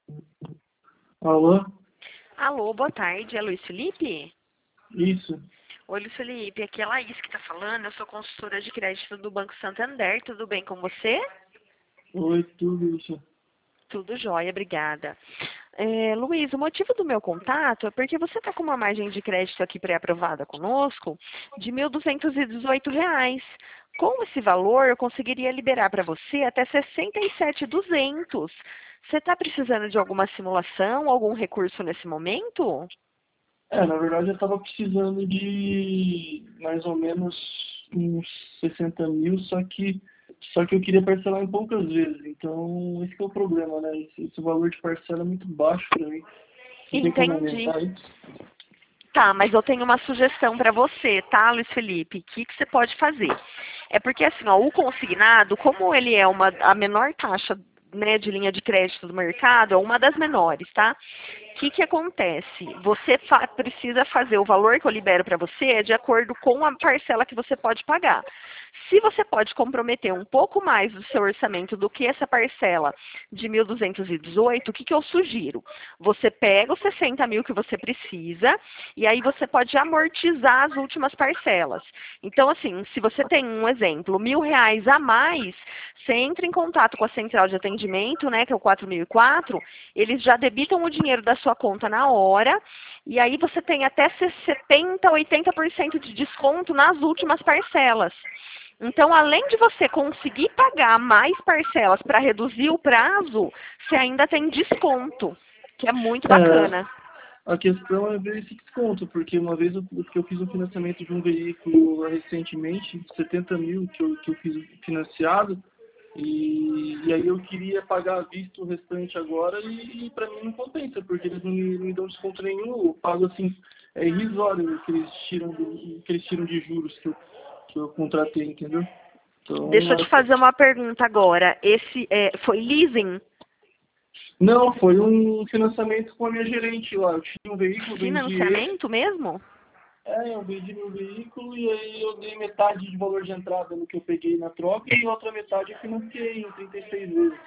Alô? Alô, boa tarde. É Luiz Felipe? Isso. Oi, Luiz Felipe. Aqui é a Laís que está falando. Eu sou consultora de crédito do Banco Santander. Tudo bem com você? Oi, tudo isso. Tudo jóia, obrigada. Luiz, o motivo do meu contato é porque você está com uma margem de crédito aqui pré-aprovada conosco de R$ 1.218. Com esse valor, eu conseguiria liberar para você até 67.200. Você está precisando de alguma simulação, algum recurso nesse momento? Na verdade eu estava precisando de mais ou menos uns 60 mil, só que eu queria parcelar em poucas vezes. Então, esse que é o problema, né? Esse valor de parcela é muito baixo para mim. Não tem como Entendi. aumentar isso? Tá, mas eu tenho uma sugestão para você, tá, Luiz Felipe? O que você pode fazer? É porque, assim, ó, o consignado, como ele é a menor taxa, né, de linha de crédito do mercado, é uma das menores, tá? O que acontece? Você precisa fazer o valor que eu libero para você é de acordo com a parcela que você pode pagar. Se você pode comprometer um pouco mais do seu orçamento do que essa parcela de 1.218, o que eu sugiro? Você pega os 60 mil que você precisa e aí você pode amortizar as últimas parcelas. Então, assim, se você tem um exemplo, R$ 1.000 a mais, você entra em contato com a central de atendimento, né, que é o 4004, eles já debitam o dinheiro da sua conta na hora, e aí você tem até 70%, 80% de desconto nas últimas parcelas. Então, além de você conseguir pagar mais parcelas para reduzir o prazo, você ainda tem desconto, que é muito É, bacana. a questão é ver esse desconto, porque uma vez eu fiz um financiamento de um veículo recentemente, 70 mil que eu fiz financiado, e aí eu queria pagar à vista o restante agora e para mim não compensa, porque eles não me dão desconto nenhum, eu pago assim, é irrisório o que eles tiram de juros que eu contratei, entendeu? Deixa Então, eu te fazer uma pergunta agora. Esse foi leasing? não, foi um financiamento com a minha gerente lá. Eu tinha um veículo, vendi ele. Financiamento mesmo? Eu vendi meu veículo e aí eu dei metade de valor de entrada no que eu peguei na troca e outra metade eu financiei em 36 vezes.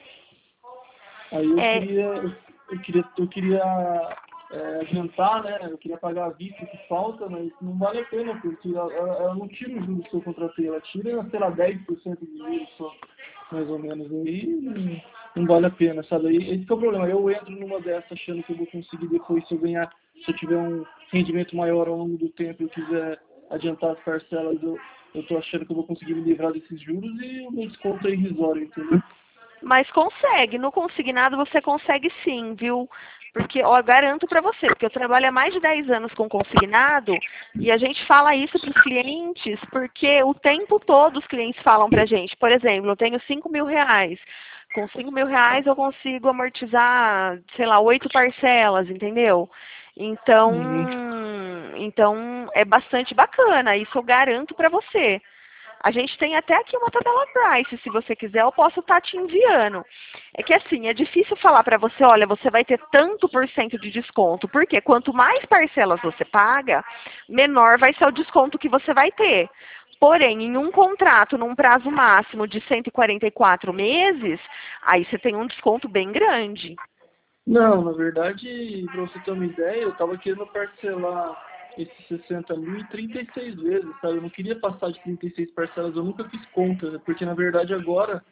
Aí É, eu queria adiantar, né? Eu queria pagar a vista que falta, mas não vale a pena, porque ela não tira os juros que eu contratei, ela tira, sei lá, 10% de juros só, mais ou menos. Aí não vale a pena, sabe? Aí, esse que é o problema. Eu entro numa dessas achando que eu vou conseguir depois, se eu tiver um rendimento maior ao longo do tempo e eu quiser adiantar as parcelas, eu tô achando que eu vou conseguir me livrar desses juros e o meu desconto é irrisório, entendeu? mas consegue. No consignado você consegue sim, viu? Porque, ó, eu garanto para você, porque eu trabalho há mais de 10 anos com consignado e a gente fala isso para os clientes, porque o tempo todo os clientes falam para a gente, por exemplo, eu tenho R$ 5.000. Com R$ 5.000 eu consigo amortizar, sei lá, 8 parcelas, entendeu? Então, Uhum. então é bastante bacana, isso eu garanto para você. A gente tem até aqui uma tabela price, se você quiser, eu posso estar te enviando. É que assim, é difícil falar para você, olha, você vai ter tanto por cento de desconto, porque quanto mais parcelas você paga, menor vai ser o desconto que você vai ter. Porém, em um contrato, num prazo máximo de 144 meses, aí você tem um desconto bem grande. Não, na verdade, para você ter uma ideia, eu estava querendo parcelar esses 60 mil em 36 vezes, sabe? Eu não queria passar de 36 parcelas, eu nunca fiz conta, né? Porque na verdade agora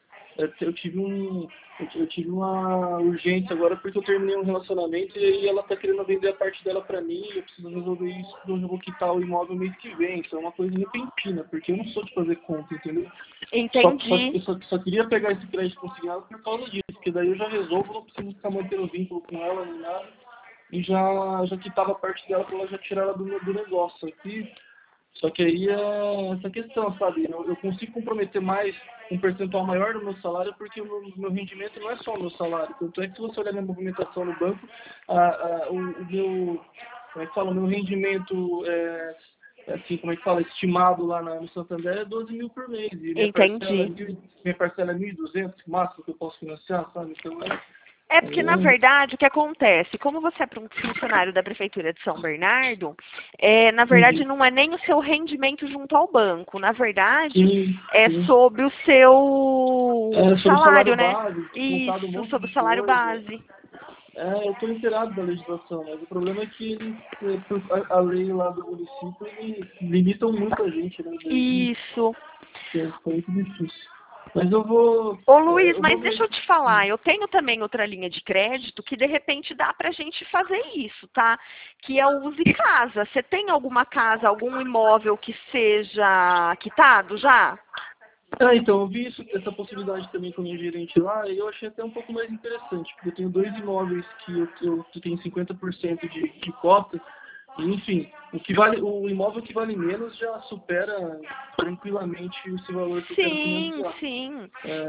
eu tive uma urgência agora porque eu terminei um relacionamento e aí ela tá querendo vender a parte dela para mim e eu preciso resolver isso, porque eu já vou quitar o imóvel mês que vem, então é uma coisa repentina, porque eu não sou de fazer conta, entendeu? Entendi. Eu só queria pegar esse crédito consignado por causa disso, porque daí eu já resolvo, não preciso ficar mantendo vínculo com ela nem nada, e já quitava a parte dela para ela já tirar ela do negócio aqui. Só que aí é essa questão, sabe? Eu consigo comprometer mais, um percentual maior do meu salário, porque o meu rendimento não é só o meu salário. Tanto é que se você olhar minha movimentação no banco, o meu, como é que fala, o meu rendimento assim, como é que fala, estimado lá no Santander é 12 mil por mês. E Entendi. minha parcela é 1.200, máximo que eu posso financiar, sabe? Então É porque, na verdade, o que acontece? Como você é um funcionário da Prefeitura de São Bernardo, na verdade, uhum. não é nem o seu rendimento junto ao banco. Na verdade, Sim, é sim. sobre o seu É sobre o salário, salário né? base, descontado um Isso, monte sobre de o salário coisa. base. Eu estou inteirado da legislação, mas o problema é que a lei lá do município, eles limitam muito a gente, né? Daí Isso. fica muito difícil. Mas eu vou... Ô Luiz, eu mas vou deixa eu te falar, eu tenho também outra linha de crédito que de repente dá pra gente fazer isso, tá? Que é o Use Casa. Você tem alguma casa, algum imóvel que seja quitado já? Então, eu vi essa possibilidade também com a minha gerente lá, e eu achei até um pouco mais interessante, porque eu tenho dois imóveis que tenho 50% de cota, e, enfim, o imóvel que vale menos já supera tranquilamente esse valor que eu quero Sim, financiar. sim.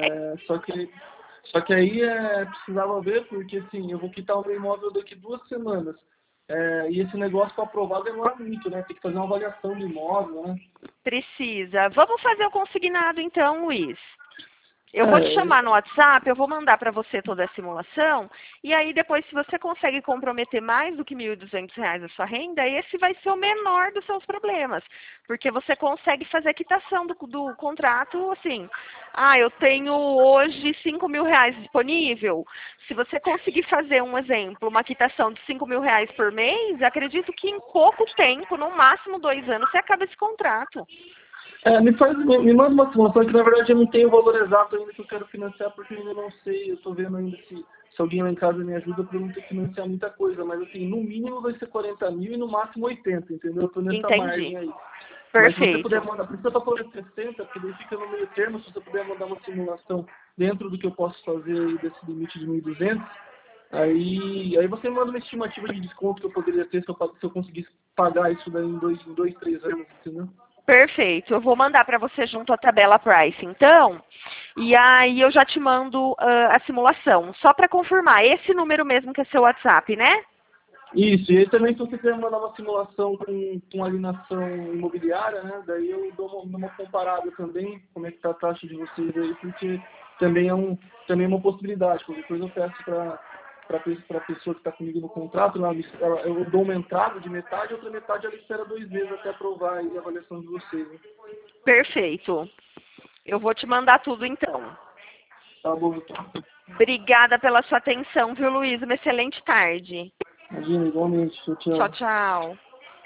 Só que aí precisava ver, porque assim, eu vou quitar o meu imóvel daqui 2 semanas. E esse negócio para aprovar demora muito, né? Tem que fazer uma avaliação do imóvel, né? Precisa. Vamos fazer o consignado então, Luiz. Eu vou te É, chamar no WhatsApp, eu vou mandar para você toda a simulação, e aí depois, se você consegue comprometer mais do que R$ 1.200 a sua renda, esse vai ser o menor dos seus problemas, porque você consegue fazer a quitação do contrato, assim, eu tenho hoje R$ 5.000 disponível, se você conseguir fazer um exemplo, uma quitação de R$ 5.000 por mês, acredito que em pouco tempo, no máximo 2 anos, você acaba esse contrato. me manda uma simulação que na verdade eu não tenho o valor exato ainda que eu quero financiar, porque eu ainda não sei, eu estou vendo ainda se alguém lá em casa me ajuda para eu não ter que financiar muita coisa, mas assim, no mínimo vai ser 40 mil e no máximo 80, entendeu? Eu estou nessa Entendi. margem aí. Mas se você puder Perfeito. mandar, precisa para poder 60, porque daí fica no meio termo, se você puder mandar uma simulação dentro do que eu posso fazer aí desse limite de 1.200, aí você manda uma estimativa de desconto que eu poderia ter se eu conseguisse pagar isso daí em 3 anos, entendeu? Perfeito. Eu vou mandar para você junto à tabela price, então. E aí eu já te mando a simulação. Só para confirmar, esse número mesmo que é seu WhatsApp, né? Isso, e aí também se você quiser mandar uma simulação com alienação imobiliária, né? Daí eu dou uma comparada também, como é que tá a taxa de vocês aí, porque também também é uma possibilidade. Qualquer coisa eu peço para a pessoa que está comigo no contrato, eu dou uma entrada de metade, outra metade ela espera 2 meses até aprovar aí a avaliação de vocês. Né? Perfeito. Eu vou te mandar tudo então. Tá bom, então. Obrigada pela sua atenção, viu, Luiz? Uma excelente tarde. Imagina, igualmente. Tchau, Tchau, tchau. tchau.